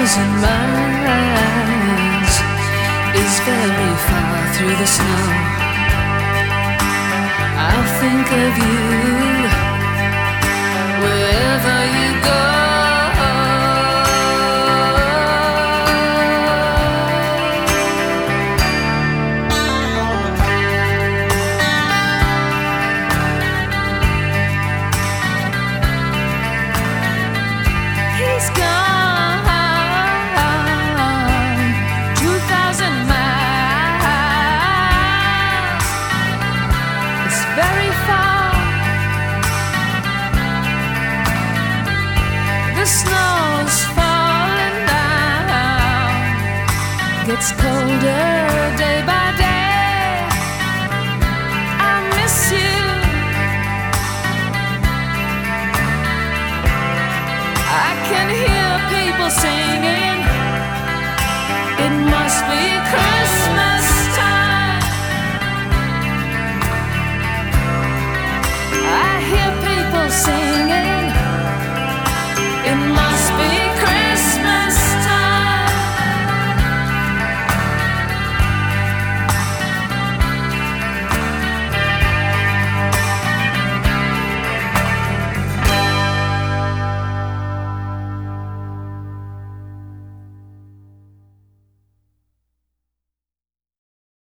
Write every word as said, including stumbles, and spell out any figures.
thousand miles is very far through the snow. I'll think of you wherever you go. He's gone two thousand miles. It's very far. The snow's falling down, gets colder day by day. I miss you. I can hear people singing. It must be crazy.